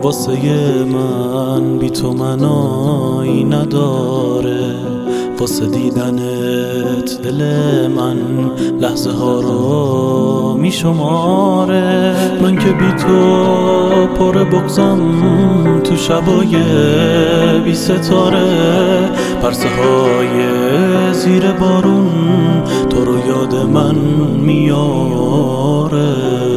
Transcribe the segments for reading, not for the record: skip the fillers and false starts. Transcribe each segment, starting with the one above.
واسه من بی تو منایی نداره، واسه دیدنت دل من لحظه ها رو می شماره. من که بی تو پر بغضم تو شبای بی ستاره، پرسه های زیر بارون تو رو یاد من میاره.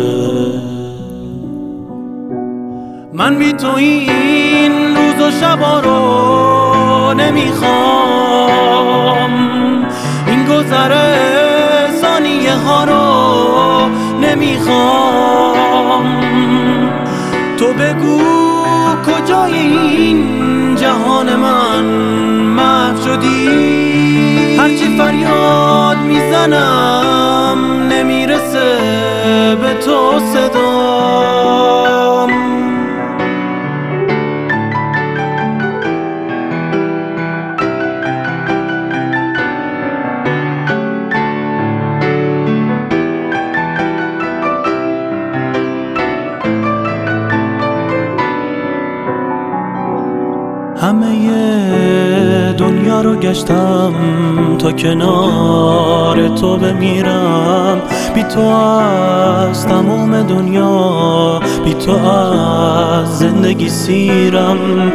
من بی تو این روز و شبا رو نمیخوام، این گذره ثانیه ها رو نمیخوام. تو بگو کجای این جهان من محو شدی، هرچی فریاد میزنم نمیرسه به تو صدام. همه دنیا رو گشتم تا کنار تو بمیرم، بی تو از تمام دنیا، بی تو از زندگی سیرم.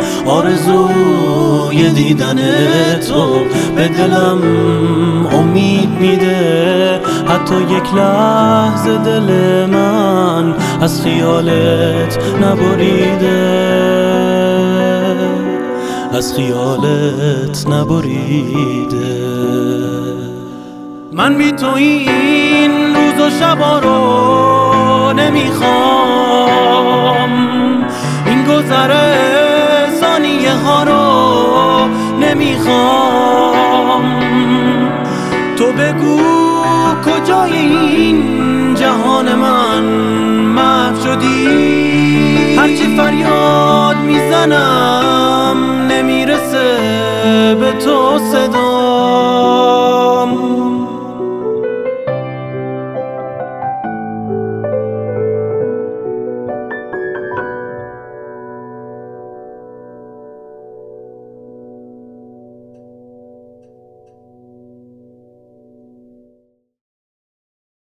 آرزوی دیدن تو به دلم امید میده، حتی یک لحظه دل من از خیالت نبریده، از خیالت نبریده. من بی تو این روز و شبا رو نمیخوام، این گذره ثانیه ها رو نمیخوام. تو بگو کجای این جهان من محو شدی، هرچی فریاد میزنم